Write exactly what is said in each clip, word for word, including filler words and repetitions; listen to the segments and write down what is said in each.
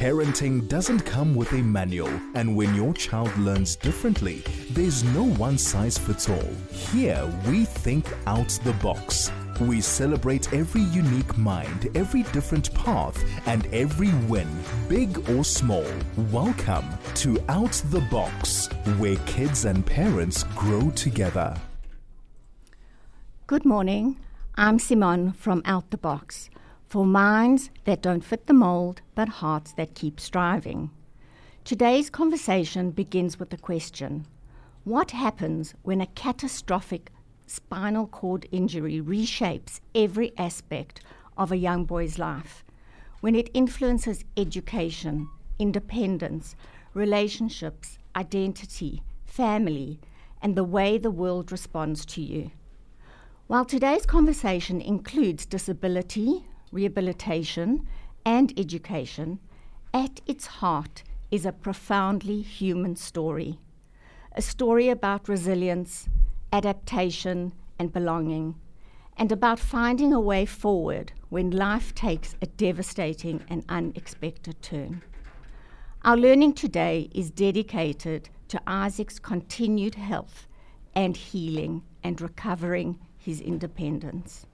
Parenting doesn't come with a manual, and when your child learns differently, there's no one size fits all. Here, we think out the box. We celebrate every unique mind, every different path, and every win, big or small. Welcome to Out the Box, where kids and parents grow together. Good morning. I'm Simone from Out the Box, for minds that don't fit the mold, but hearts that keep striving. Today's conversation begins with the question: what happens when a catastrophic spinal cord injury reshapes every aspect of a young boy's life? When it influences education, independence, relationships, identity, family, and the way the world responds to you. While today's conversation includes disability, rehabilitation, and education, at its heart is a profoundly human story. A story about resilience, adaptation, and belonging, and about finding a way forward when life takes a devastating and unexpected turn. Our learning today is dedicated to Isaac's continued health and healing and recovering his independence.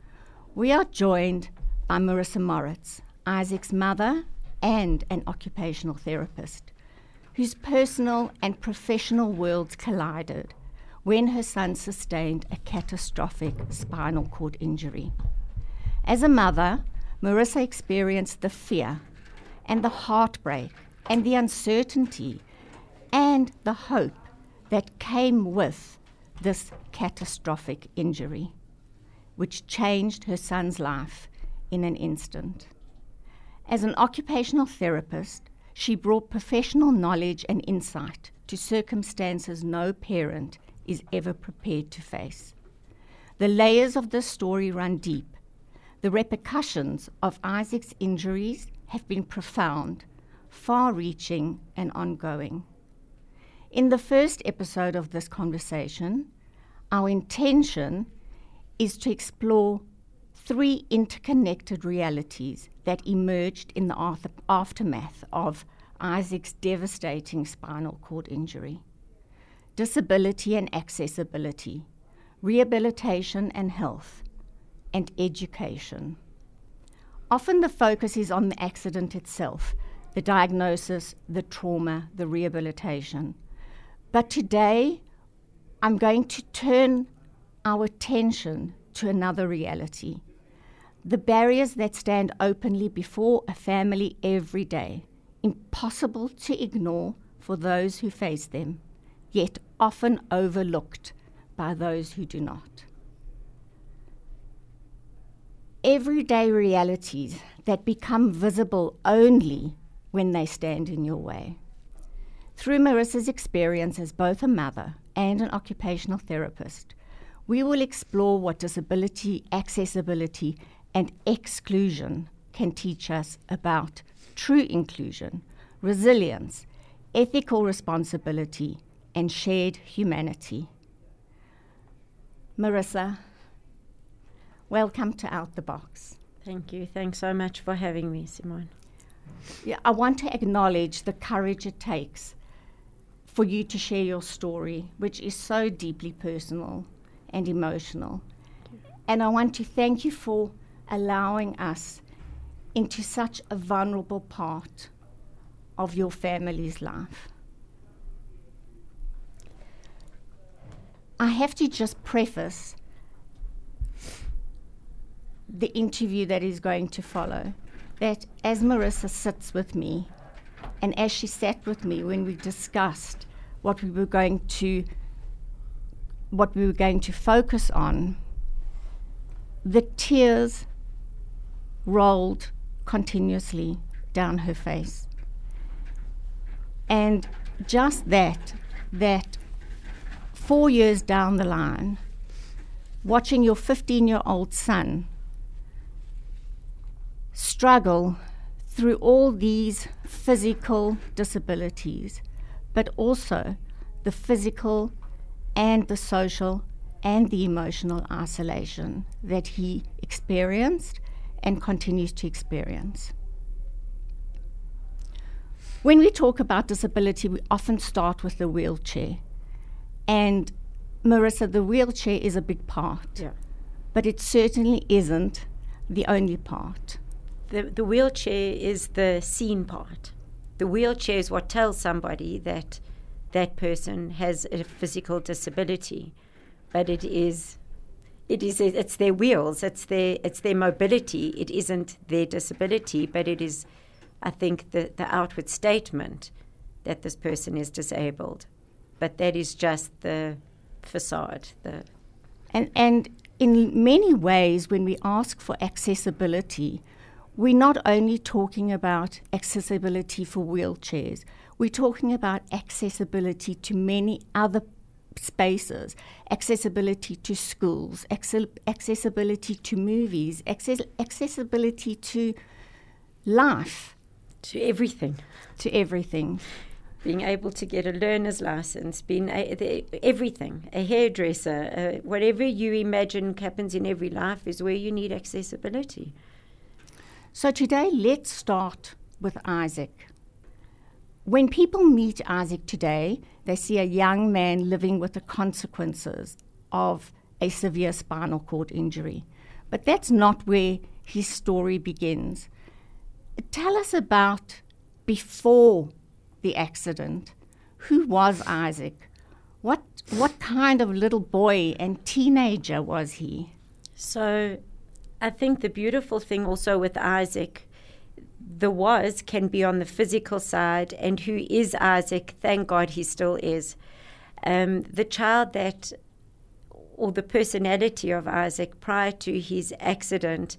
We are joined by Marissa Moritz, Isaac's mother and an occupational therapist, whose personal and professional worlds collided when her son sustained a catastrophic spinal cord injury. As a mother, Marissa experienced the fear and the heartbreak and the uncertainty and the hope that came with this catastrophic injury, which changed her son's life in an instant. As an occupational therapist, she brought professional knowledge and insight to circumstances no parent is ever prepared to face. The layers of this story run deep. The repercussions of Isaac's injuries have been profound, far-reaching, and ongoing. In the first episode of this conversation, our intention is to explore three interconnected realities that emerged in the after- aftermath of Isaac's devastating spinal cord injury: disability and accessibility, rehabilitation and health, and education. Often the focus is on the accident itself, the diagnosis, the trauma, the rehabilitation. But today, I'm going to turn our attention to another reality: the barriers that stand openly before a family every day, impossible to ignore for those who face them, yet often overlooked by those who do not. Everyday realities that become visible only when they stand in your way. Through Marissa's experience as both a mother and an occupational therapist, we will explore what disability, accessibility, and exclusion can teach us about true inclusion, resilience, ethical responsibility, and shared humanity. Marissa, welcome to Out the Box. Thank you. Thanks so much for having me, Simone. Yeah, I want to acknowledge the courage it takes for you to share your story, which is so deeply personal and emotional. And I want to thank you for allowing us into such a vulnerable part of your family's life. I have to just preface the interview that is going to follow, that as Marissa sits with me, and as she sat with me when we discussed what we were going to what we were going to focus on, the tears rolled continuously down her face. And just that, that four years down the line, watching your fifteen-year-old son struggle through all these physical disabilities, but also the physical and the social and the emotional isolation that he experienced and continues to experience. when we talk about disability, we often start with the wheelchair. And Marissa, the wheelchair is a big part, Yeah. but it certainly isn't the only part. The, the wheelchair is the seen part. The wheelchair is what tells somebody that that person has a physical disability, but it is, it is, it's their wheels, it's their, it's their mobility. It isn't their disability, but it is, I think, the, the outward statement that this person is disabled. But that is just the facade. The And, and in many ways, when we ask for accessibility, we're not only talking about accessibility for wheelchairs, we're talking about accessibility to many other spaces, accessibility to schools, access- accessibility to movies, access- accessibility to life, to everything. to everything. Being able to get a learner's license, being a, the, everything, a hairdresser, uh, whatever you imagine happens in every life is where you need accessibility. So today, let's start with Isaac. When people meet Isaac today, they see a young man living with the consequences of a severe spinal cord injury. But that's not where his story begins. Tell us about before the accident. Who was Isaac? What what kind of little boy and teenager was he? So I think the beautiful thing also with Isaac, the was can be on the physical side, and who is Isaac, thank God he still is. Um, the child that, or the personality of Isaac prior to his accident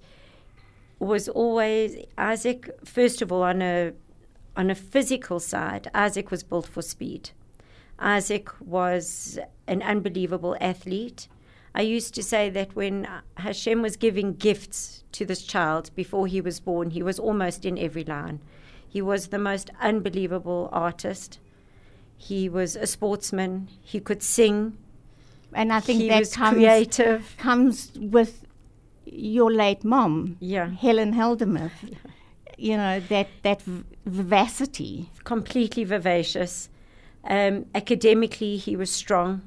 was always, Isaac, first of all, on a on a physical side, Isaac was built for speed. Isaac was an unbelievable athlete. I used to say that when Hashem was giving gifts to this child before he was born, he was almost in every line. He was the most unbelievable artist. He was a sportsman. He could sing. And I think he that was comes, creative. comes with your late mom, Yeah. Helen Heldemuth. Yeah. You know, that, that v- vivacity. Completely vivacious. Um, academically, he was strong.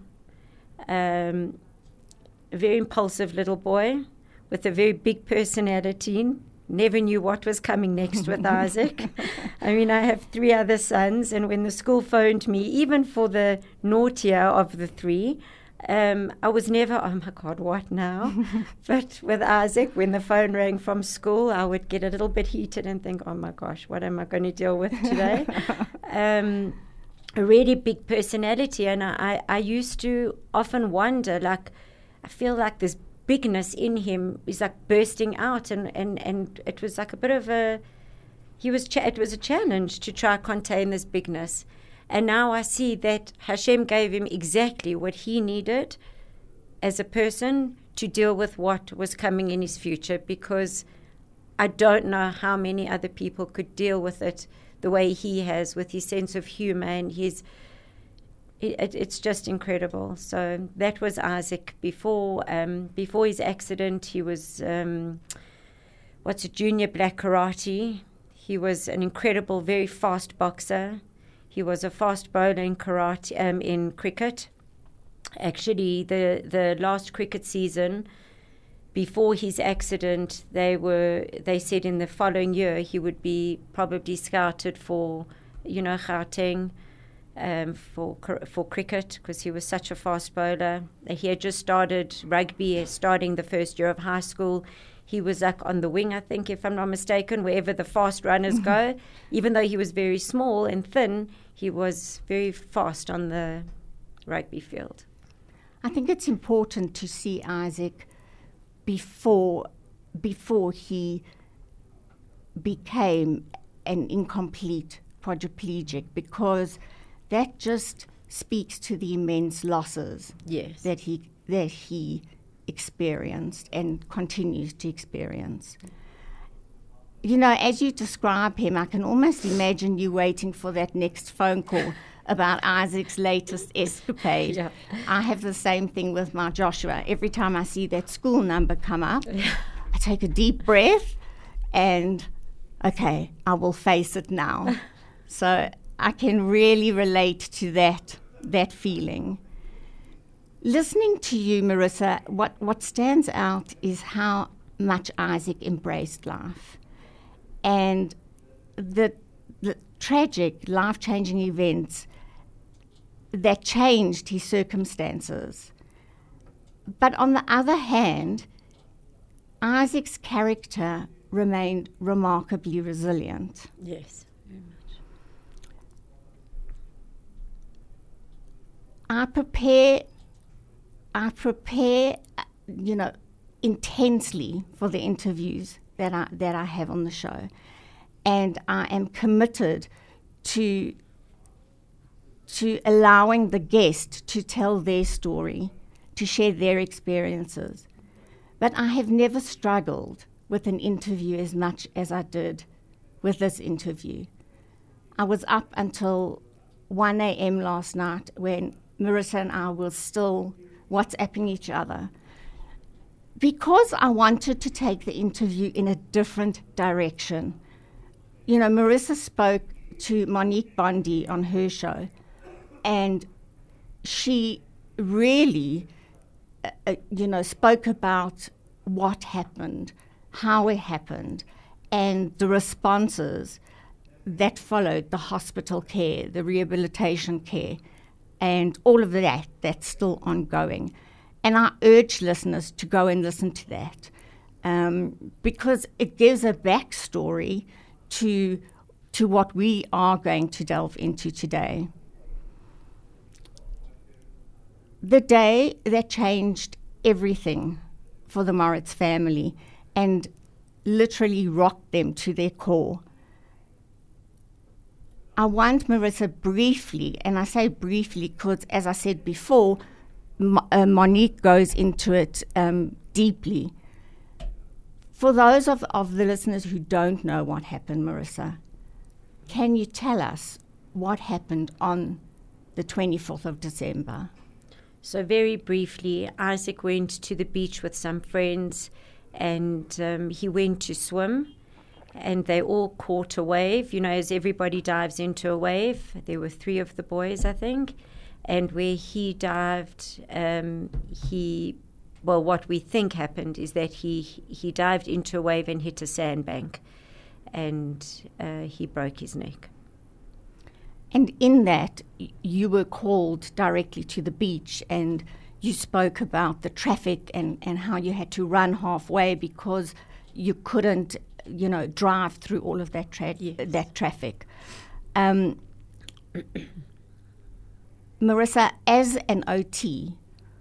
Um, a very impulsive little boy with a very big personality. Never knew what was coming next with Isaac. I mean, I have three other sons, and when the school phoned me, even for the naughtier of the three, um, I was never, oh my God, what now? But with Isaac, when the phone rang from school, I would get a little bit heated and think, oh my gosh, what am I going to deal with today? um, a really big personality, and I, I, I used to often wonder, like, I feel like this bigness in him is like bursting out, and, and, and it was like a bit of a, he was cha- it was a challenge to try contain this bigness. And now I see that Hashem gave him exactly what he needed as a person to deal with what was coming in his future, because I don't know how many other people could deal with it the way he has, with his sense of humor and his, it, it, it's just incredible. So that was Isaac before, um, before his accident. He was, um, what's a junior black karate. He was an incredible, very fast boxer. He was a fast bowler in karate, um, in cricket. Actually, the, the last cricket season, before his accident, they were they said in the following year he would be probably scouted for, you know, Gauteng, um, for for cricket, because he was such a fast bowler. He had just started rugby, starting the first year of high school. He was like on the wing, I think, if I'm not mistaken, wherever the fast runners go. Even though he was very small and thin, he was very fast on the rugby field. I think it's important to see Isaac before before he became an incomplete quadriplegic, because that just speaks to the immense losses Yes. that he that he experienced and continues to experience. You know, as you describe him, I can almost imagine you waiting for that next phone call about Isaac's latest escapade. Yeah. I have the same thing with my Joshua. Every time I see that school number come up, I take a deep breath and, okay, I will face it now. So I can really relate to that, that feeling. Listening to you, Marissa, what, what stands out is how much Isaac embraced life. And the, the tragic, life-changing events that changed his circumstances. But on the other hand, Isaac's character remained remarkably resilient. Yes, very much. I prepare, I prepare, you know, intensely for the interviews that I that I have on the show, and I am committed to to allowing the guest to tell their story, to share their experiences. But I have never struggled with an interview as much as I did with this interview. I was up until one a.m. last night when Marissa and I were still WhatsApping each other, because I wanted to take the interview in a different direction. You know, Marissa spoke to Monique Bondi on her show, and she really, uh, uh, you know, spoke about what happened, how it happened, and the responses that followed, the hospital care, the rehabilitation care, and all of that that's still ongoing. And I urge listeners to go and listen to that, um, because it gives a backstory to, to what we are going to delve into today. The day that changed everything for the Moritz family and literally rocked them to their core. I want Marissa briefly, and I say briefly because, as I said before, Mo- uh, Monique goes into it um, deeply. For those of, of the listeners who don't know what happened, Marissa, can you tell us what happened on the twenty-fourth of December? So very briefly, Isaac went to the beach with some friends, and um, he went to swim, and they all caught a wave. You know, as everybody dives into a wave, there were three of the boys, I think, and where he dived, um, he, well, what we think happened is that he he dived into a wave and hit a sandbank, and uh, he broke his neck. And in that, y- you were called directly to the beach, and you spoke about the traffic and, and how you had to run halfway because you couldn't, you know, drive through all of that tra- Yes. that traffic. Um, Marissa, as an O T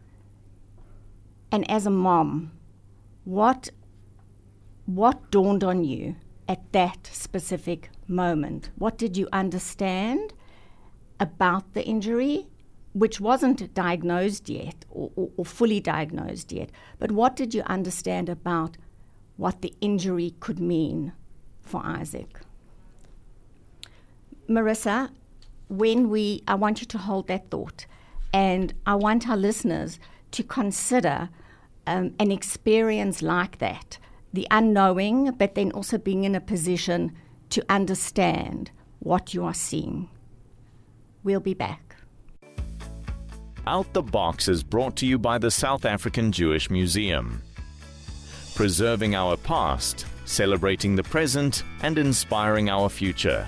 and as a mom, what what dawned on you at that specific moment? What did you understand about the injury, which wasn't diagnosed yet or, or, or fully diagnosed yet, but what did you understand about what the injury could mean for Isaac? Marissa, when we, I want you to hold that thought, and I want our listeners to consider um, an experience like that, the unknowing, but then also being in a position to understand what you are seeing. We'll be back. Out the Box is brought to you by the South African Jewish Museum. Preserving our past, celebrating the present, and inspiring our future.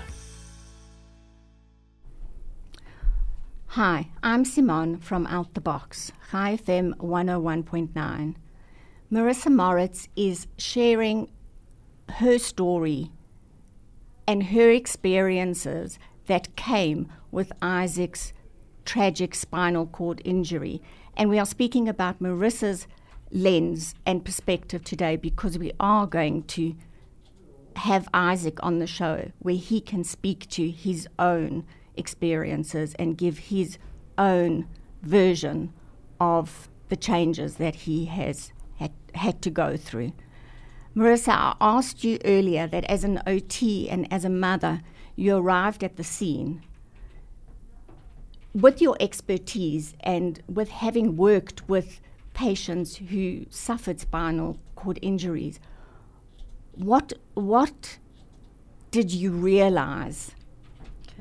Hi, I'm Simone from Out the Box, Chai F M one oh one point nine. Marissa Moritz is sharing her story and her experiences that came with Isaac's tragic spinal cord injury. And we are speaking about Marissa's lens and perspective today because we are going to have Isaac on the show where he can speak to his own experiences and give his own version of the changes that he has had, had to go through. Marissa, I asked you earlier that as an O T and as a mother, you arrived at the scene. With your expertise and with having worked with patients who suffered spinal cord injuries, what what did you realize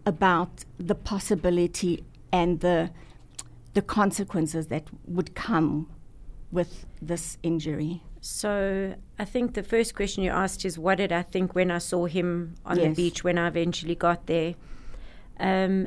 about the possibility and the the consequences that would come with this injury? So I think the first question you asked is, what did I think when I saw him on Yes. the beach when I eventually got there? Um,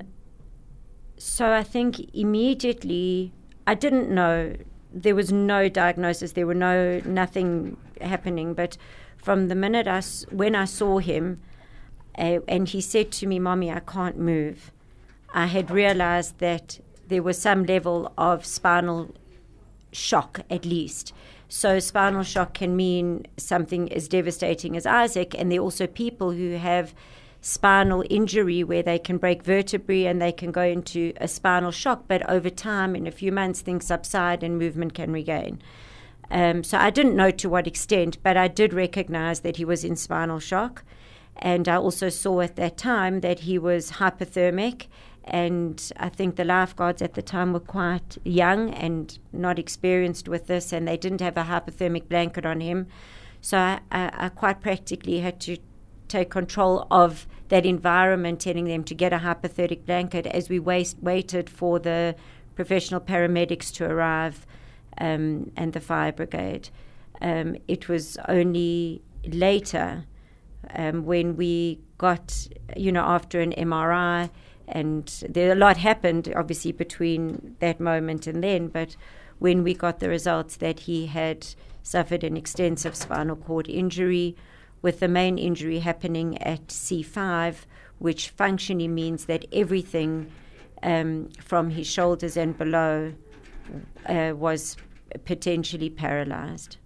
so I think immediately, I didn't know. There was no diagnosis. There were no, nothing happening. But from the minute I, s- when I saw him, uh, and he said to me, "Mommy, I can't move," I had realized that there was some level of spinal shock at least. So spinal shock can mean something as devastating as Isaac, and there are also people who have spinal injury where they can break vertebrae and they can go into a spinal shock, but over time, in a few months, things subside and movement can regain. Um, so I didn't know to what extent, but I did recognize that he was in spinal shock, and I also saw at that time that he was hypothermic. And I think the lifeguards at the time were quite young and not experienced with this, and they didn't have a hypothermic blanket on him. So I, I, I quite practically had to take control of that environment, telling them to get a hypothermic blanket as we waste, waited for the professional paramedics to arrive um, and the fire brigade. Um, it was only later um, when we got, you know, after an M R I, and there a lot happened, obviously, between that moment and then. But when we got the results that he had suffered an extensive spinal cord injury, with the main injury happening at C five, which functionally means that everything um, from his shoulders and below uh, was potentially paralyzed.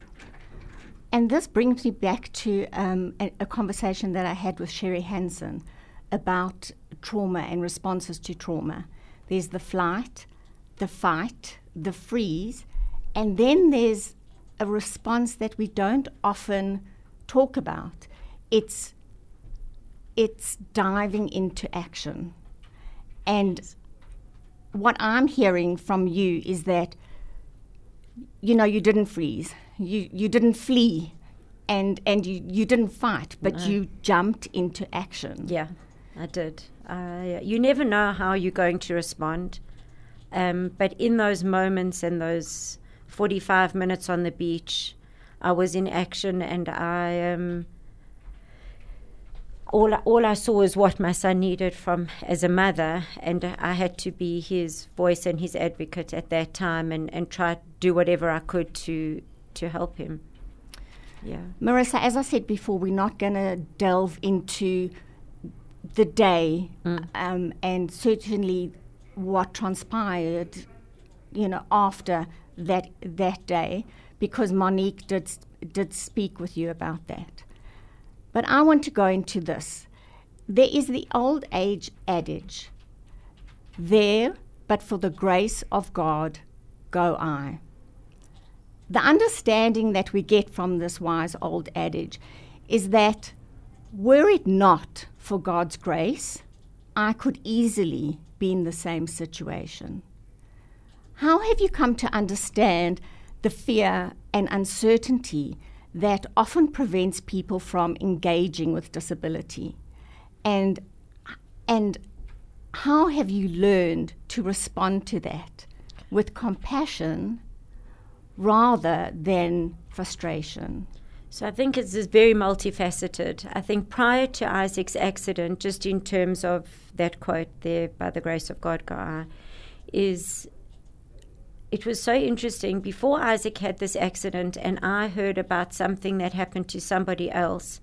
And this brings me back to um, a, a conversation that I had with Sherry Hansen about trauma and responses to trauma. There's the flight, the fight, the freeze, and then there's a response that we don't often talk about. It's it's diving into action. And what I'm hearing from you is that, you know, you didn't freeze, you you didn't flee, and and you, you didn't fight, but No. you jumped into action. Yeah, I did. Uh, you never know how you're going to respond. Um, but in those moments and those forty-five minutes on the beach, I was in action, and I um, all all I saw was what my son needed from as a mother, and I had to be his voice and his advocate at that time, and, and try to do whatever I could to to help him. Yeah. Marissa, as I said before, we're not going to delve into the day Mm. um, and certainly what transpired, you know, after that that day, because Monique did did speak with you about that. But I want to go into this. There is the old age adage, there, but for the grace of God, go I. The understanding that we get from this wise old adage is that were it not for God's grace, I could easily be in the same situation. How have you come to understand the fear and uncertainty that often prevents people from engaging with disability? And, and how have you learned to respond to that with compassion rather than frustration? So I think it's just very multifaceted. I think prior to Isaac's accident, just in terms of that quote there, by the grace of God, God, is it was so interesting. Before Isaac had this accident and I heard about something that happened to somebody else,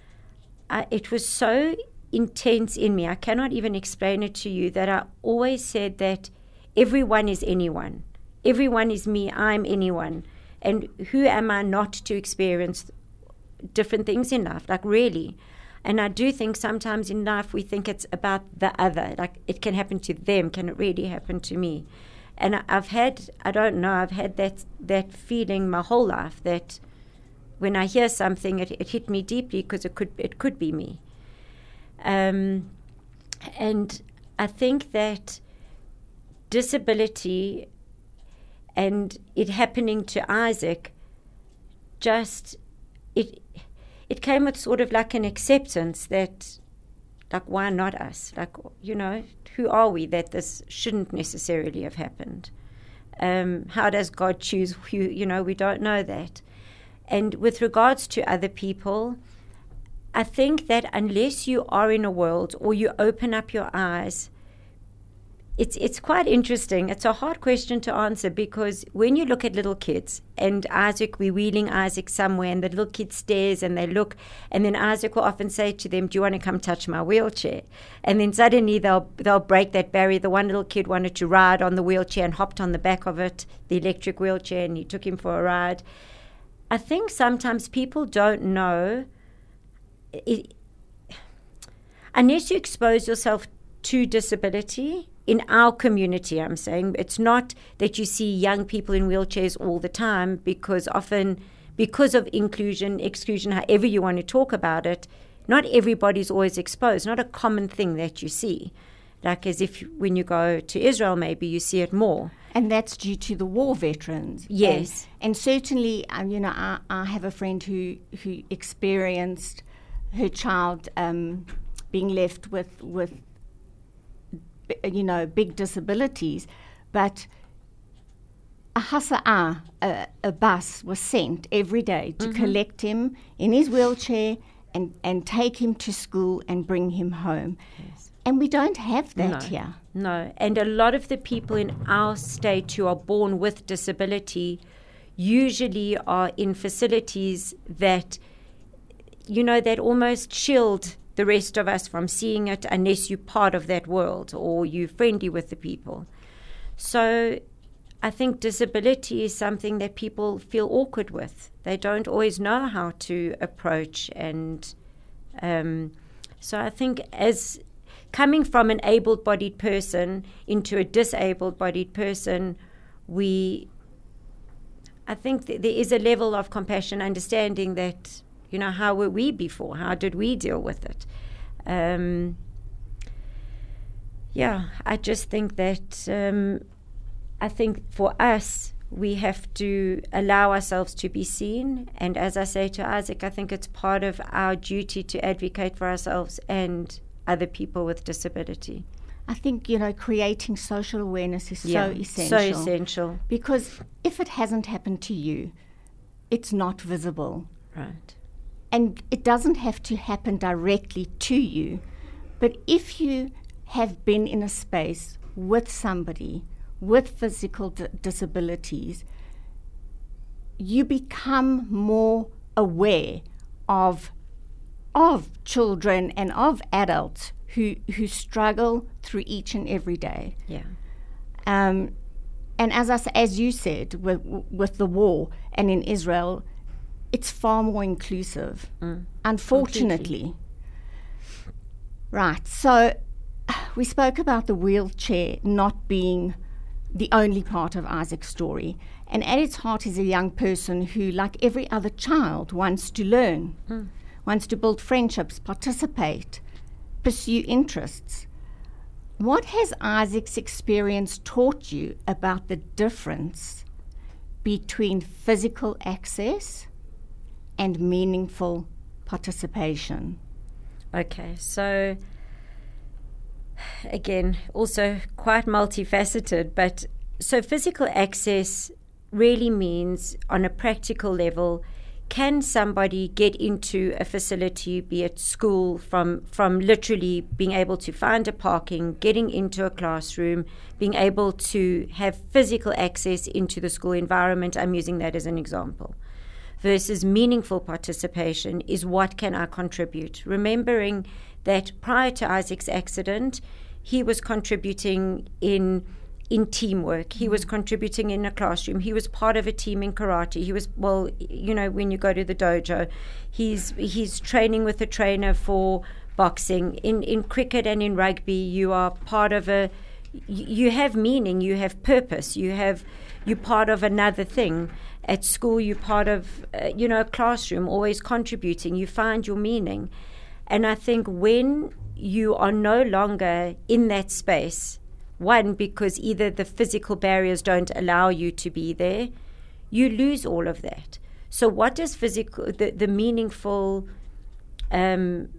I, it was so intense in me. I cannot even explain it to you, that I always said that everyone is anyone. Everyone is me, I'm anyone. And who am I not to experience different things in life? Like, really. And I do think sometimes in life we think it's about the other. Like, it can happen to them. Can it really happen to me? And I- I've had, I don't know, I've had that that feeling my whole life, that when I hear something, it, it hit me deeply because it could it could be me. Um, and I think that disability and it happening to Isaac, just, it it came with sort of like an acceptance that Like, why not us? Like, you know, who are we that this shouldn't necessarily have happened? Um, how does God choose who, you know, we don't know that. And with regards to other people, I think that unless you are in a world or you open up your eyes, it's it's quite interesting. It's a hard question to answer, because when you look at little kids, and Isaac, we're wheeling Isaac somewhere, and the little kid stares and they look, and then Isaac will often say to them, do you want to come touch my wheelchair? And then suddenly they'll they'll break that barrier. The one little kid wanted to ride on the wheelchair and hopped on the back of it, the electric wheelchair, and he took him for a ride. I think sometimes people don't know, it, unless you expose yourself to disability. In our community, I'm saying, it's not that you see young people in wheelchairs all the time, because often, because of inclusion, exclusion, however you want to talk about it, not everybody's always exposed, not a common thing that you see. Like as if when you go to Israel, maybe you see it more. And that's due to the war veterans. Yes. And, and certainly, um, you know, I, I have a friend who, who experienced her child um, being left with, with you know, big disabilities, but a hasa'a, a, a bus was sent every day to mm-hmm. collect him in his wheelchair and, and take him to school and bring him home. Yes. And we don't have that no, here. No, and a lot of the people in our state who are born with disability usually are in facilities that, you know, that almost shield the rest of us from seeing it, unless you're part of that world or you're friendly with the people. So I think disability is something that people feel awkward with. They don't always know how to approach. And um, so I think as coming from an able-bodied person into a disabled-bodied person, we, I think th- there is a level of compassion, understanding that, you know, how were we before? How did we deal with it? Um, yeah, I just think that um, I think for us, we have to allow ourselves to be seen. And as I say to Isaac, I think it's part of our duty to advocate for ourselves and other people with disability. I think, you know, creating social awareness is yeah, so essential. So essential. Because if it hasn't happened to you, it's not visible. Right. And it doesn't have to happen directly to you, but if you have been in a space with somebody with physical d- disabilities, you become more aware of of children and of adults who who struggle through each and every day. Yeah. Um, and as I, as you said, with with the war and in Israel, it's far more inclusive, mm. unfortunately. Completely. Right, so we spoke about the wheelchair not being the only part of Isaac's story. And at its heart is a young person who, like every other child, wants to learn, mm. wants to build friendships, participate, pursue interests. What has Isaac's experience taught you about the difference between physical access and meaningful participation? Okay, so again, also quite multifaceted, but so physical access really means, on a practical level, can somebody get into a facility, be it school, from from literally being able to find a parking, getting into a classroom, being able to have physical access into the school environment? I'm using that as an example. Versus meaningful participation is, what can I contribute? Remembering that prior to Isaac's accident, he was contributing in in teamwork. He was contributing in a classroom. He was part of a team in karate. He was, well, you know, when you go to the dojo, he's he's training with a trainer for boxing. In in cricket and in rugby, you are part of a, you have meaning, you have purpose, you have, you're part of another thing. At school, you're part of, uh, you know, a classroom, always contributing. You find your meaning. And I think when you are no longer in that space, one, because either the physical barriers don't allow you to be there, you lose all of that. So what does physical, the, the meaningful um,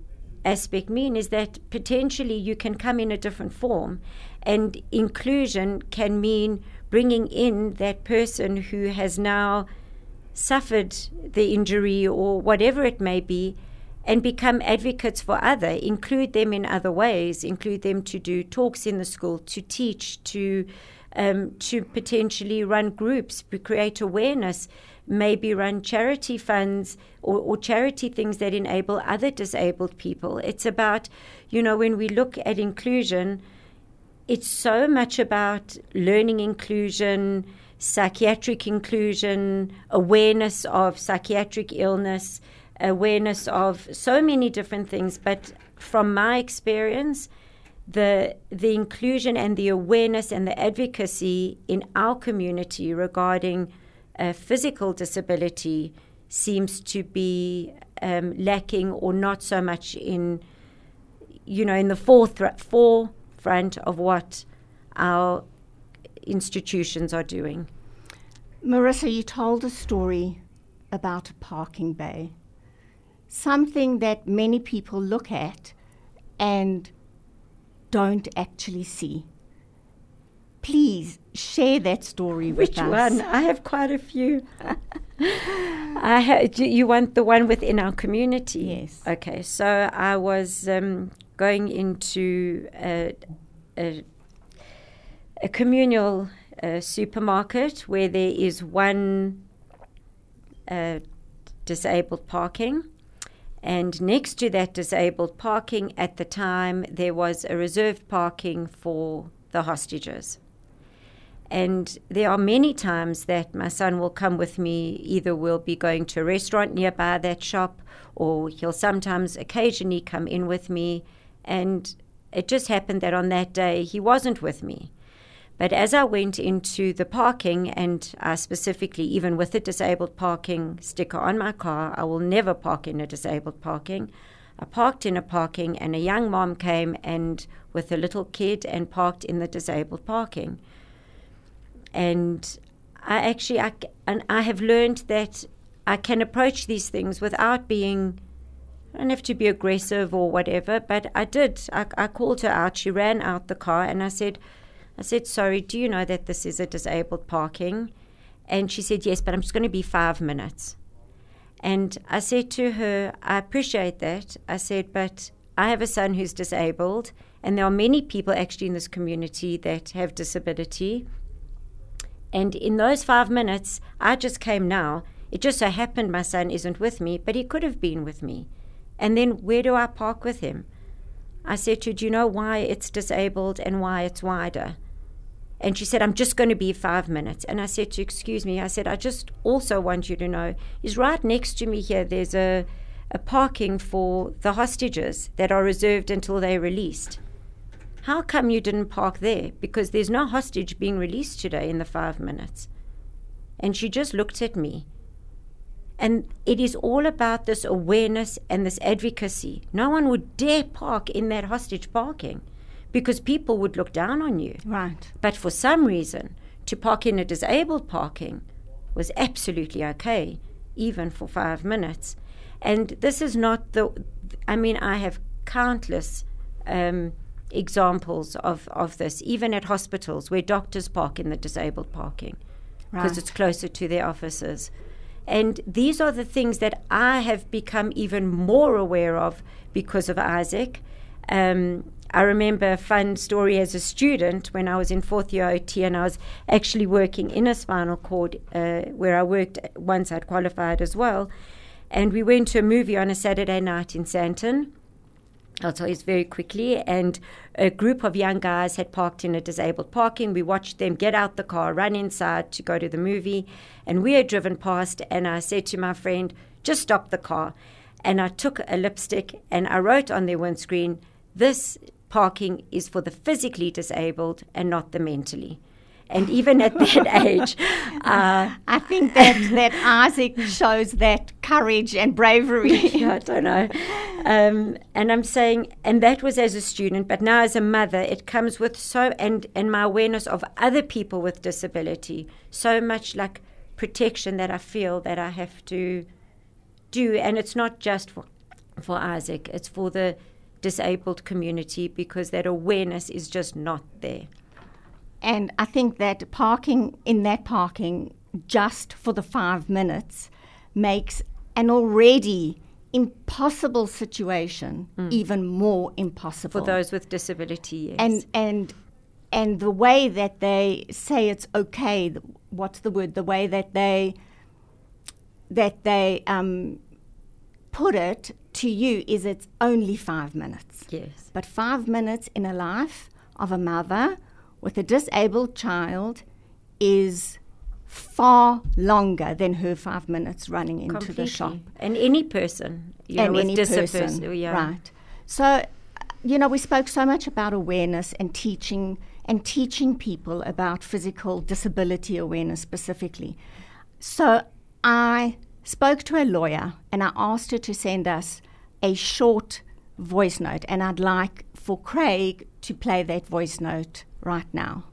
aspect mean is that potentially you can come in a different form, and inclusion can mean bringing in that person who has now suffered the injury or whatever it may be, and become advocates for other, include them in other ways, include them to do talks in the school, to teach, to um, to potentially run groups, create awareness, maybe run charity funds or, or charity things that enable other disabled people. It's about, you know, when we look at inclusion, it's so much about learning inclusion, psychiatric inclusion, awareness of psychiatric illness, awareness of so many different things. But from my experience, the the inclusion and the awareness and the advocacy in our community regarding uh, physical disability seems to be um, lacking, or not so much in, you know, in the forefront, forefront of what our institutions are doing. Marissa, you told a story about a parking bay, something that many people look at and don't actually see. Please share that story with Which us. one? I have quite a few. I ha- do you want the one within our community? Yes. Okay, so I was um, going into a, a, a communal uh, supermarket where there is one uh, disabled parking. And next to that disabled parking, at the time, there was a reserved parking for the hostages. And there are many times that my son will come with me. Either we'll be going to a restaurant nearby that shop, or he'll sometimes occasionally come in with me. And it just happened that on that day, he wasn't with me. But as I went into the parking, and I specifically, even with the disabled parking sticker on my car, I will never park in a disabled parking. I parked in a parking, and a young mom came and with a little kid and parked in the disabled parking. And I actually, I, and I have learned that I can approach these things without being, I don't have to be aggressive or whatever, but I did. I, I called her out. She ran out the car, and I said, I said, sorry, do you know that this is a disabled parking? And she said, yes, but I'm just going to be five minutes. And I said to her, I appreciate that. I said, but I have a son who's disabled, and there are many people actually in this community that have disability. And in those five minutes, I just came now. It just so happened my son isn't with me, but he could have been with me. And then where do I park with him? I said to her, do you know why it's disabled and why it's wider? And she said, I'm just going to be five minutes. And I said to her, excuse me, I said, I just also want you to know, is right next to me here, there's a, a parking for the hostages that are reserved until they're released. How come you didn't park there? Because there's no hostage being released today in the five minutes. And she just looked at me. And it is all about this awareness and this advocacy. No one would dare park in that hostage parking because people would look down on you. Right. But for some reason, to park in a disabled parking was absolutely okay, even for five minutes. And this is not the, I mean, I have countless um, examples of, of this, even at hospitals where doctors park in the disabled parking because Right. it's closer to their offices. And these are the things that I have become even more aware of because of Isaac. Um, I remember a fun story as a student when I was in fourth year O T, and I was actually working in a spinal cord uh, where I worked once I'd qualified as well. And we went to a movie on a Saturday night in Sandton. I'll tell you this very quickly. And a group of young guys had parked in a disabled parking. We watched them get out the car, run inside to go to the movie. And we had driven past, and I said to my friend, just stop the car. And I took a lipstick and I wrote on their windscreen, this parking is for the physically disabled and not the mentally. And even at that age, uh, I think that, that Isaac shows that courage and bravery. yeah, I don't know. Um, and I'm saying, and that was as a student, but now as a mother, it comes with so, and, and my awareness of other people with disability, so much like protection that I feel that I have to do. And it's not just for, for Isaac, it's for the disabled community because that awareness is just not there. And I think that parking in that parking just for the five minutes makes an already impossible situation mm. even more impossible. For those with disability, yes. And, and, and the way that they say it's okay, the, what's the word, the way that they, that they um, put it to you is it's only five minutes. Yes. But five minutes in a life of a mother with a disabled child is far longer than her five minutes running into Completely. the shop. And any person, you and know, with any disability, person, yeah. right. So, you know, we spoke so much about awareness and teaching and teaching people about physical disability awareness specifically. So I spoke to a lawyer and I asked her to send us a short voice note, and I'd like for Craig to play that voice note right now.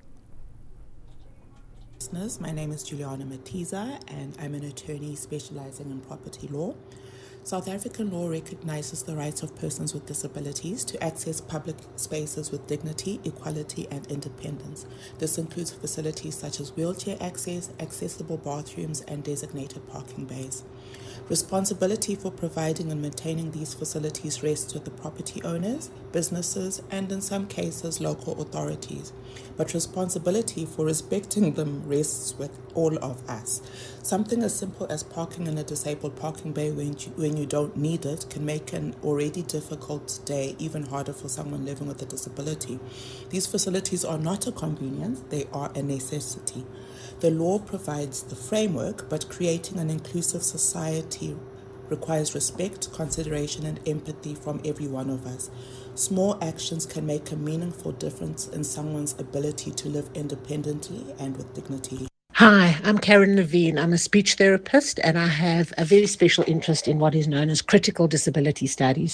My name is Juliana Matiza and I'm an attorney specializing in property law. South African law recognizes the rights of persons with disabilities to access public spaces with dignity, equality, and independence. This includes facilities such as wheelchair access, accessible bathrooms, and designated parking bays. Responsibility for providing and maintaining these facilities rests with the property owners, businesses, and in some cases, local authorities. But responsibility for respecting them rests with all of us. Something as simple as parking in a disabled parking bay when you, when you don't need it can make an already difficult day even harder for someone living with a disability. These facilities are not a convenience, they are a necessity. The law provides the framework, but creating an inclusive society requires respect, consideration, and empathy from every one of us. Small actions can make a meaningful difference in someone's ability to live independently and with dignity. Hi, I'm Karen Levine. I'm a speech therapist and I have a very special interest in what is known as critical disability studies.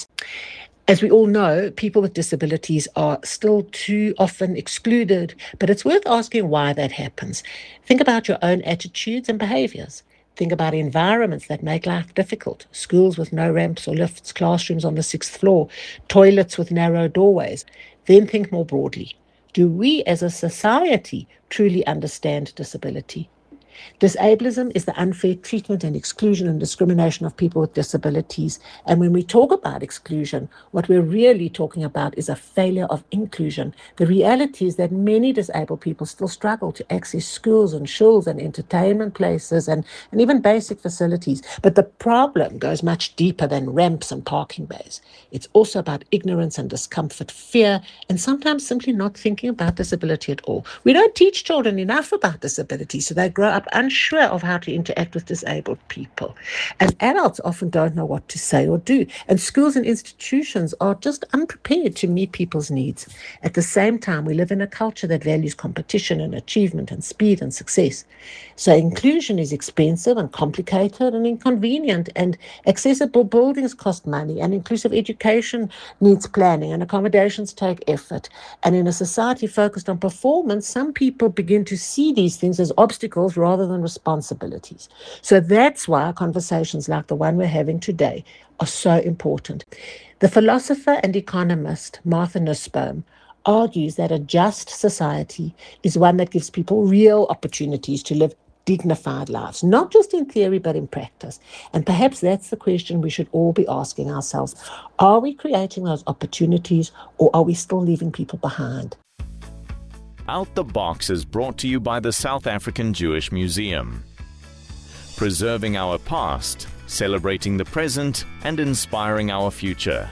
As we all know, people with disabilities are still too often excluded, but it's worth asking why that happens. Think about your own attitudes and behaviors. Think about environments that make life difficult. Schools with no ramps or lifts, classrooms on the sixth floor, toilets with narrow doorways. Then think more broadly. Do we as a society truly understand disability? Disablism is the unfair treatment and exclusion and discrimination of people with disabilities. And when we talk about exclusion, what we're really talking about is a failure of inclusion. The reality is that many disabled people still struggle to access schools and shuls and entertainment places and, and even basic facilities. But the problem goes much deeper than ramps and parking bays. It's also about ignorance and discomfort, fear, and sometimes simply not thinking about disability at all. We don't teach children enough about disability, so they grow up unsure of how to interact with disabled people. And adults often don't know what to say or do. And schools and institutions are just unprepared to meet people's needs. At the same time, we live in a culture that values competition and achievement and speed and success. So inclusion is expensive and complicated and inconvenient, and accessible buildings cost money, and inclusive education needs planning, and accommodations take effort. And in a society focused on performance, some people begin to see these things as obstacles rather than responsibilities. So that's why conversations like the one we're having today are so important. The philosopher and economist Martha Nussbaum argues that a just society is one that gives people real opportunities to live dignified lives, not just in theory, but in practice. And perhaps that's the question we should all be asking ourselves. Are we creating those opportunities, or are we still leaving people behind? Out the Box is brought to you by the South African Jewish Museum. Preserving our past, celebrating the present, and inspiring our future.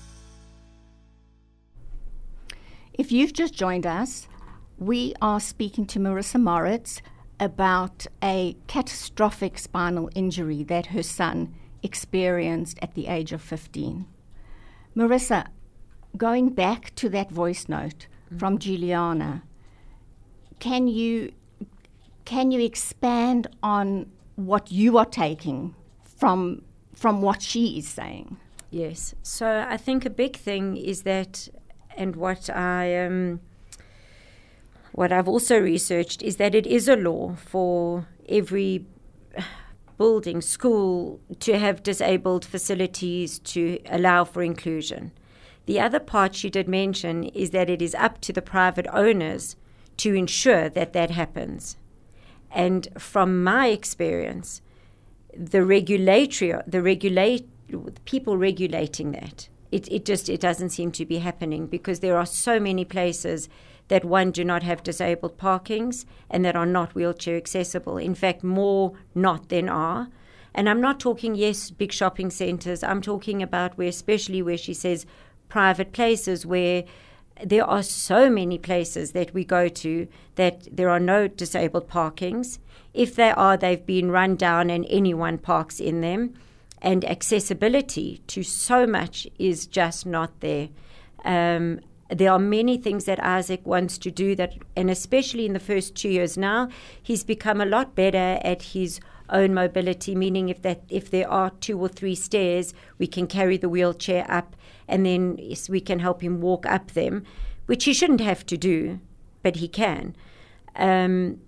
If you've just joined us, we are speaking to Marissa Moritz about a catastrophic spinal injury that her son experienced at the age of fifteen. Marissa, going back to that voice note mm-hmm. from Juliana, can you can you expand on what you are taking from from what she is saying? Yes. So I think a big thing is that, and what I um, what I've also researched is that it is a law for every building, school, to have disabled facilities to allow for inclusion. The other part she did mention is that it is up to the private owners to ensure that that happens. And from my experience, the regulatory, the regulate, people regulating that, it, it just it doesn't seem to be happening, because there are so many places that, one, do not have disabled parkings and that are not wheelchair accessible. In fact, more not than are. And I'm not talking, yes, big shopping centres. I'm talking about where, especially where she says private places, where there are so many places that we go to that there are no disabled parkings. If there are, they've been run down and anyone parks in them. And accessibility to so much is just not there. Um, there are many things that Isaac wants to do, that, and especially in the first two years now, he's become a lot better at his own mobility, meaning if that if there are two or three stairs, we can carry the wheelchair up, and then yes, we can help him walk up them, which he shouldn't have to do, but he can. Um,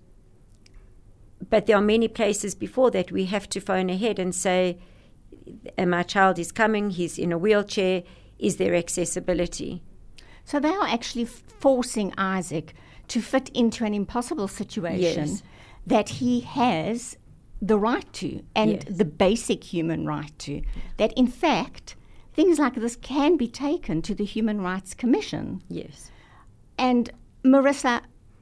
but there are many places before that we have to phone ahead and say, my child is coming, he's in a wheelchair, is there accessibility? So they are actually forcing Isaac to fit into an impossible situation Yes. that he has the right to, and Yes. the basic human right to. That, in fact, things like this can be taken to the Human Rights Commission. Yes. And Marissa,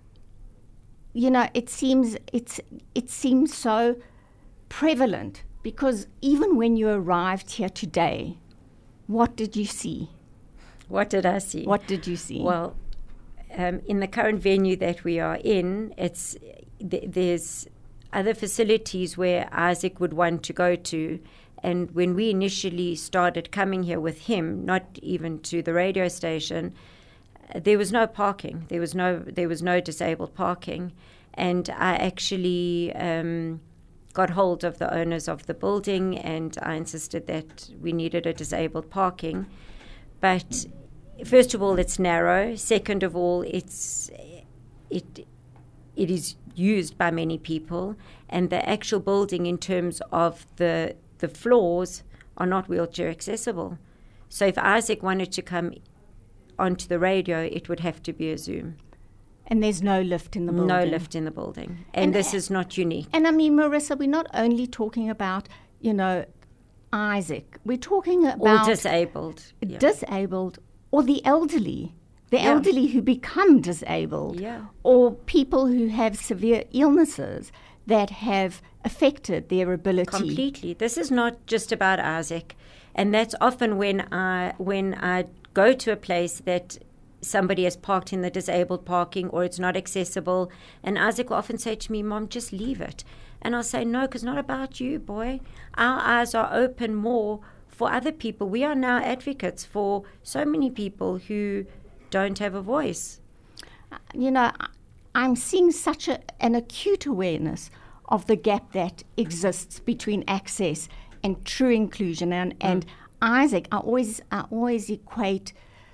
you know, it seems it's it seems so prevalent, because even when you arrived here today, what did you see? What did I see? What did you see? Well, um, in the current venue that we are in, it's th- there's other facilities where Isaac would want to go to. And when we initially started coming here with him, not even to the radio station, uh, there was no parking. There was no there was no disabled parking, and I actually um, got hold of the owners of the building, and I insisted that we needed a disabled parking. But first of all, it's narrow. Second of all, it's it it is used by many people, and the actual building, in terms of the the floors, are not wheelchair accessible. So if Isaac wanted to come onto the radio, it would have to be a Zoom. And there's no lift in the building. No lift in the building. And, And- this is not unique. And I mean, Marissa, we're not only talking about, you know, Isaac. We're talking All about disabled. Yeah. disabled or the elderly. The Yeah. elderly who become disabled. Yeah. Or people who have severe illnesses that have affected their ability. Completely. This is not just about Isaac. And that's often when I when I go to a place that somebody has parked in the disabled parking, or it's not accessible, and Isaac will often say to me, Mom, just leave it. And I'll say, no, because it's not about you, boy. Our eyes are open more for other people. We are now advocates for so many people who don't have a voice. You know, I- I'm seeing such a, an acute awareness of the gap that exists between access and true inclusion. And, and Isaac, I always, I always equate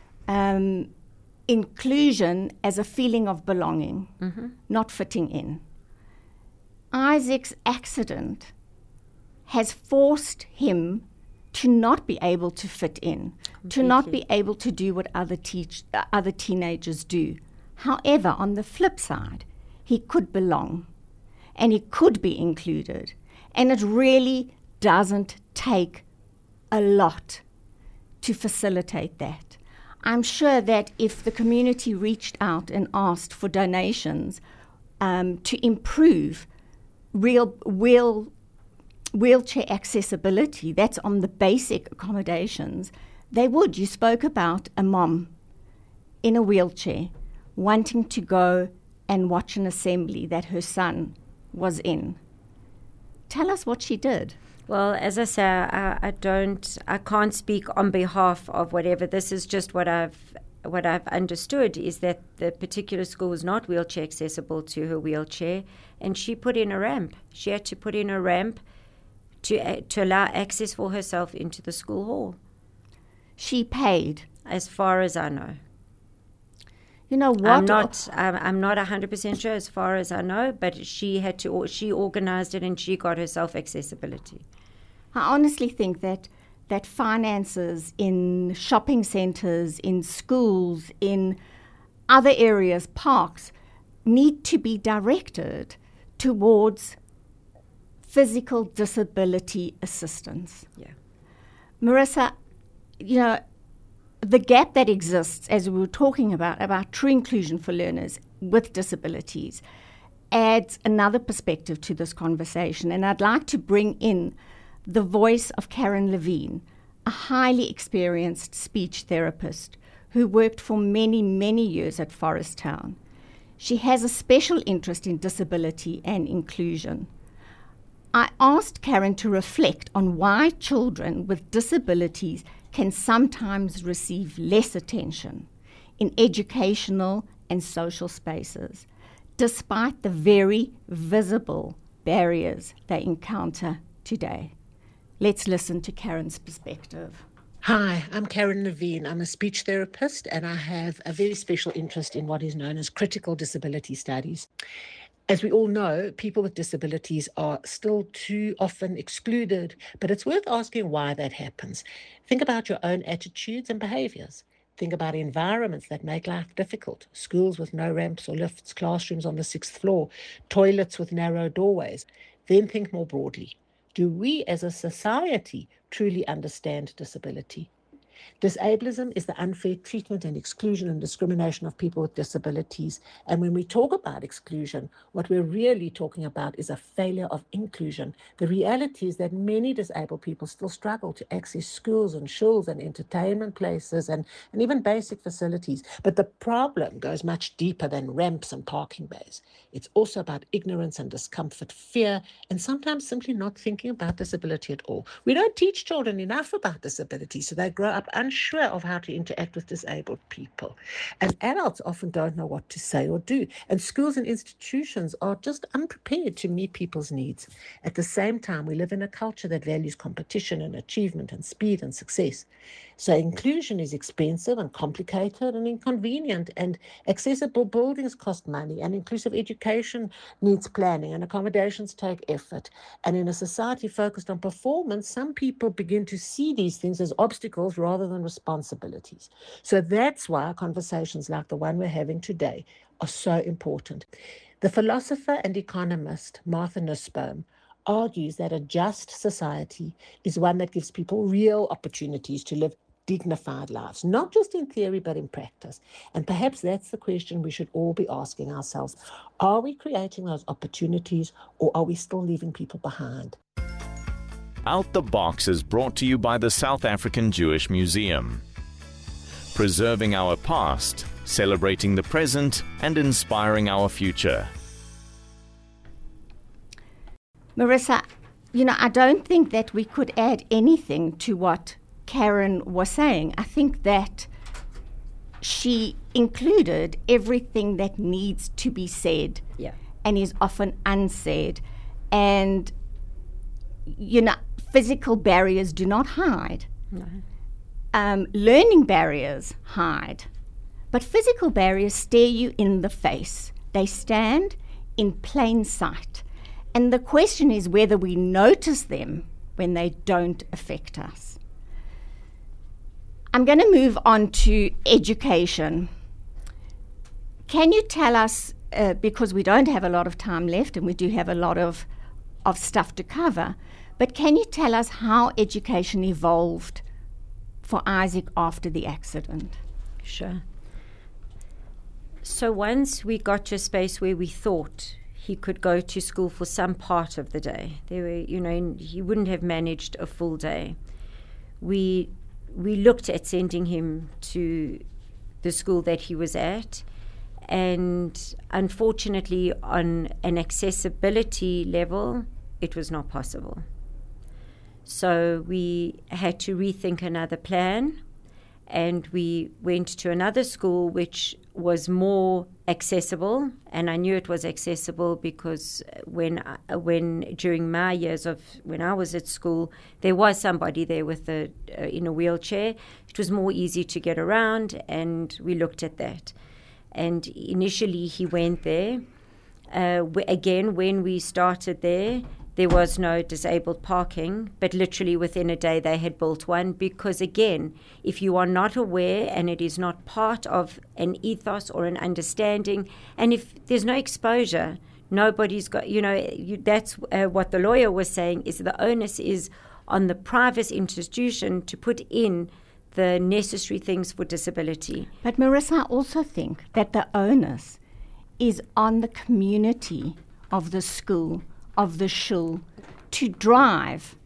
um, inclusion as a feeling of belonging, not fitting in. Isaac's accident has forced him to not be able to fit in, to not be able to do what other teach, uh, other teenagers do. However, on the flip side, he could belong, and he could be included, and it really doesn't take a lot to facilitate that. I'm sure that if the community reached out and asked for donations um, to improve real wheel, wheelchair accessibility, that's on the basic accommodations, they would. You spoke about a mom in a wheelchair wanting to go and watch an assembly that her son was in. Tell us what she did. Well, as I say, I, I don't, I can't speak on behalf of whatever. This is just what I've, what I've understood is that the particular school was not wheelchair accessible to her wheelchair, and she put in a ramp. She had to put in a ramp to uh, to allow access for herself into the school hall, She paid. as far as I know. You know what? I'm not, I'm, I'm not one hundred percent sure as far as I know, but she had to, she organized it and she got herself accessibility. I honestly think that that finances in shopping centres, in schools, in other areas, parks, need to be directed towards physical disability assistance. Yeah. Marissa, you know, the gap that exists, as we were talking about, about true inclusion for learners with disabilities, adds another perspective to this conversation. And I'd like to bring in the voice of Karen Levine, a highly experienced speech therapist who worked for many, many years at Forest Town. She has a special interest in disability and inclusion. I asked Karen to reflect on why children with disabilities can sometimes receive less attention in educational and social spaces, despite the very visible barriers they encounter today. Let's listen to Karen's perspective. Hi, I'm Karen Levine. I'm a speech therapist and I have a very special interest in what is known as critical disability studies. As we all know, people with disabilities are still too often excluded, but it's worth asking why that happens. Think about your own attitudes and behaviors. Think about environments that make life difficult. Schools with no ramps or lifts, classrooms on the sixth floor, toilets with narrow doorways. Then think more broadly. Do we as a society truly understand disability? Disablism is the unfair treatment and exclusion and discrimination of people with disabilities. And when we talk about exclusion, what we're really talking about is a failure of inclusion. The reality is that many disabled people still struggle to access schools and shuls and entertainment places and, and even basic facilities. But the problem goes much deeper than ramps and parking bays. It's also about ignorance and discomfort, fear, and sometimes simply not thinking about disability at all. We don't teach children enough about disability, so they grow up unsure of how to interact with disabled people. And adults often don't know what to say or do. And schools and institutions are just unprepared to meet people's needs. At the same time, we live in a culture that values competition and achievement and speed and success. So inclusion is expensive and complicated and inconvenient, and accessible buildings cost money, and inclusive education needs planning, and accommodations take effort. And in a society focused on performance, some people begin to see these things as obstacles rather than responsibilities. So that's why conversations like the one we're having today are so important. The philosopher and economist Martha Nussbaum argues that a just society is one that gives people real opportunities to live dignified lives, not just in theory, but in practice. And perhaps that's the question we should all be asking ourselves. Are we creating those opportunities, or are we still leaving people behind? Out the Box is brought to you by the South African Jewish Museum. Preserving our past, celebrating the present, and inspiring our future. Marissa, you know, I don't think that we could add anything to what Karen was saying. I think that she included everything that needs to be said, yeah, and is often unsaid. And, you know, physical barriers do not hide. No. Um, learning barriers hide. But physical barriers stare you in the face. They stand in plain sight. And the question is whether we notice them when they don't affect us. I'm going to move on to education. Can you tell us, uh, because we don't have a lot of time left and we do have a lot of, of stuff to cover, but can you tell us how education evolved for Isaac after the accident? Sure. So once we got to a space where we thought he could go to school for some part of the day, there were, you know, he wouldn't have managed a full day. We we looked at sending him to the school that he was at, and unfortunately, on an accessibility level, it was not possible. So we had to rethink another plan, and we went to another school which was more accessible, and I knew it was accessible because when I, when during my years of when I was at school, there was somebody there with a uh, in a wheelchair. It was more easy to get around, and we looked at that. And initially, he went there. Uh, w- again, when we started there, there was no disabled parking, but literally within a day they had built one, because again, if you are not aware and it is not part of an ethos or an understanding, and if there's no exposure, nobody's got, you know, you, that's uh, what the lawyer was saying, is the onus is on the private institution to put in the necessary things for disability. But Marissa, I also think that the onus is on the community of the school, of the shul, to drive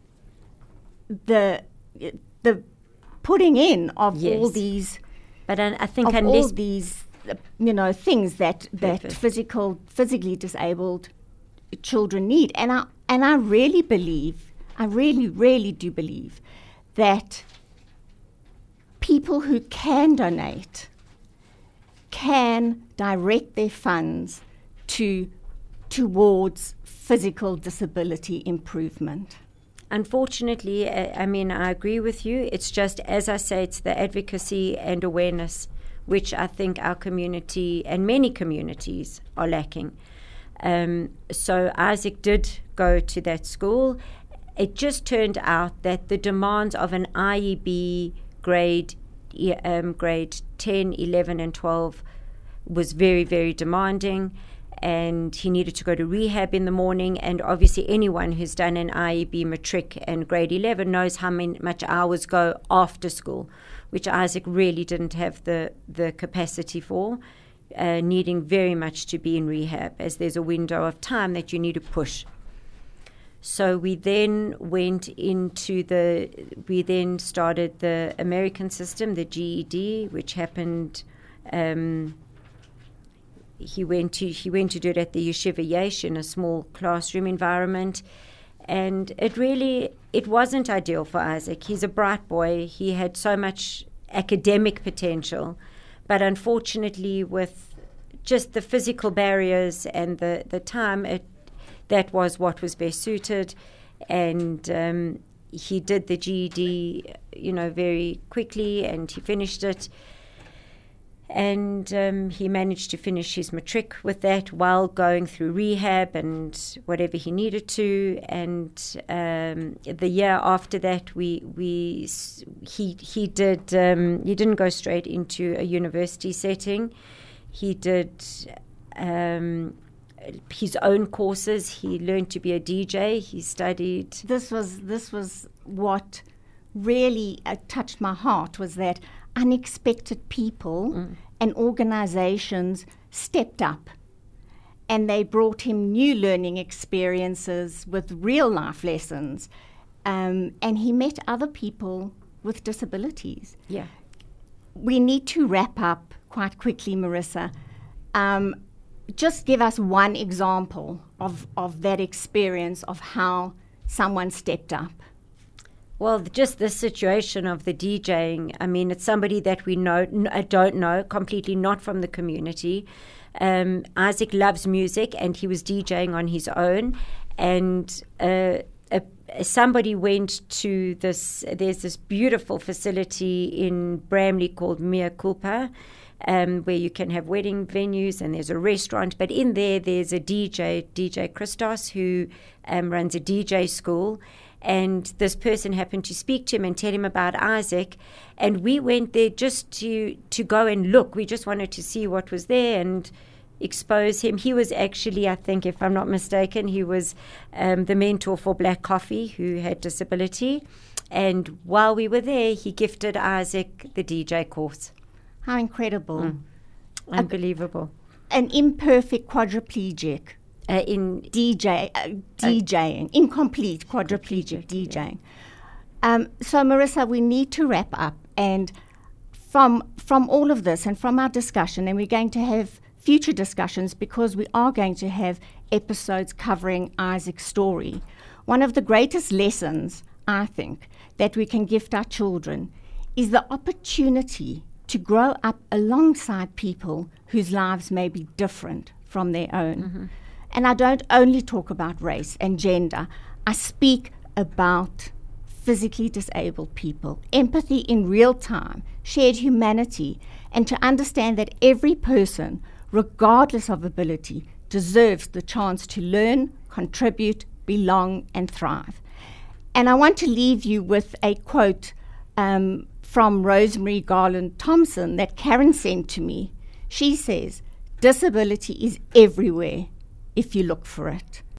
the the putting in of Yes. all these, But I, I think of unless all these, uh, you know, things that that Perfect. physical, physically disabled children need, and I and I really believe, I really, really do believe that people who can donate can direct their funds to towards physical disability improvement. Unfortunately, I I mean, I agree with you. It's just, as I say, it's the advocacy and awareness, which I think our community and many communities are lacking. Um, so Isaac did go to that school. It just turned out that the demands of an I E B grade, e- um, grade ten, eleven, and twelve was very, very demanding. And he needed to go to rehab in the morning. And obviously anyone who's done an I E B matric and grade eleven knows how many, much hours go after school, which Isaac really didn't have the, the capacity for, uh, needing very much to be in rehab, as there's a window of time that you need to push. So we then went into the, we then started the American system, the G E D, which happened... Um, He went to he went to do it at the Yeshiva Yesh in a small classroom environment, and it really it wasn't ideal for Isaac. He's a bright boy. He had so much academic potential, but unfortunately, with just the physical barriers and the the time, it that was what was best suited, and um, he did the G E D, you know, very quickly, and he finished it. And um, he managed to finish his matric with that while going through rehab and whatever he needed to. And um, the year after that, we we he he did um, he didn't go straight into a university setting. He did um, his own courses. He learned to be a D J. He studied. This was this was what really uh, touched my heart, was that unexpected people mm. and organizations stepped up, and they brought him new learning experiences with real life lessons, um, and he met other people with disabilities. Yeah. We need to wrap up quite quickly, Marissa. Um, just give us one example of, of that experience of how someone stepped up. Well, just the situation of the DJing, I mean, it's somebody that we know, n- I don't know, completely not from the community. Um, Isaac loves music, and he was DJing on his own. And uh, a, somebody went to this, there's this beautiful facility in Bramley called Mea Culpa, um, where you can have wedding venues, and there's a restaurant. But in there, there's a D J, D J Christos, who um, runs a D J school. And this person happened to speak to him and tell him about Isaac. And we went there just to, to go and look. We just wanted to see what was there and expose him. He was actually, I think, if I'm not mistaken, he was um, the mentor for Black Coffee, who had disability. And while we were there, he gifted Isaac the D J course. How incredible. Mm. Unbelievable. A, an imperfect quadriplegic. Uh, in D J, uh, DJing, uh, incomplete quadriplegic DJing. Yeah. Um, so, Marissa, we need to wrap up. And from from all of this and from our discussion, and we're going to have future discussions because we are going to have episodes covering Isaac's story. One of the greatest lessons, I think, that we can gift our children is the opportunity to grow up alongside people whose lives may be different from their own. Mm-hmm. And I don't only talk about race and gender. I speak about physically disabled people, empathy in real time, shared humanity, and to understand that every person, regardless of ability, deserves the chance to learn, contribute, belong, and thrive. And I want to leave you with a quote um, from Rosemary Garland Thompson that Karen sent to me. She says, "Disability is everywhere if you look for it."